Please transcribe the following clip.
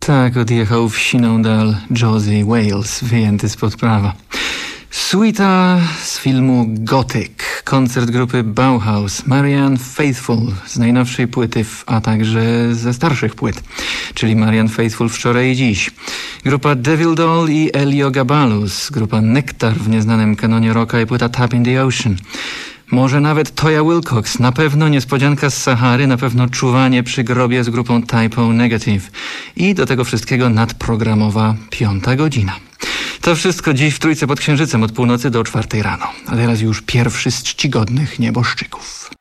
Tak odjechał w siną dal Josie Wales, wyjęty spod prawa. Suita z filmu Gothic, koncert grupy Bauhaus, Marianne Faithfull z najnowszej płyty, a także ze starszych płyt, czyli Marianne Faithfull wczoraj i dziś. Grupa Devil Doll i Heliogabalus, grupa Nektar w nieznanym kanonie rocka i płyta Tap in the Ocean. Może nawet Toya Wilcox, na pewno niespodzianka z Sahary, na pewno czuwanie przy grobie z grupą Typo Negative. I do tego wszystkiego nadprogramowa 5. godzina. To wszystko dziś w Trójce pod Księżycem od północy do 4 rano. A teraz już pierwszy z czcigodnych nieboszczyków.